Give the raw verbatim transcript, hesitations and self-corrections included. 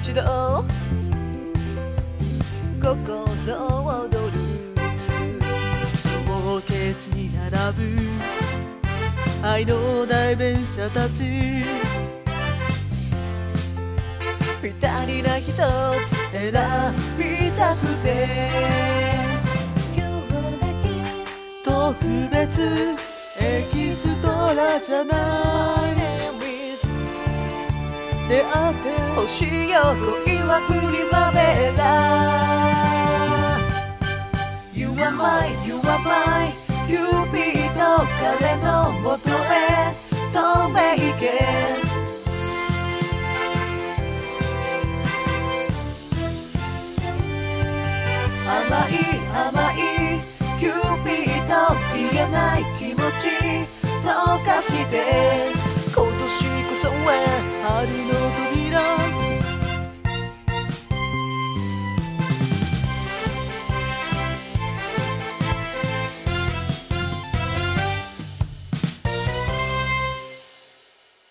一度心躍るショーケースに並ぶ愛の代弁者たち、ぴったりな一つ選びたくて、 今日だけ特別エキストラじゃない出会ってほしいよ恋はプリマベラ You are mine, you are mine キューピッド彼のもとへ飛んでいけ、甘い甘いキューピッド言えない気持ち溶かして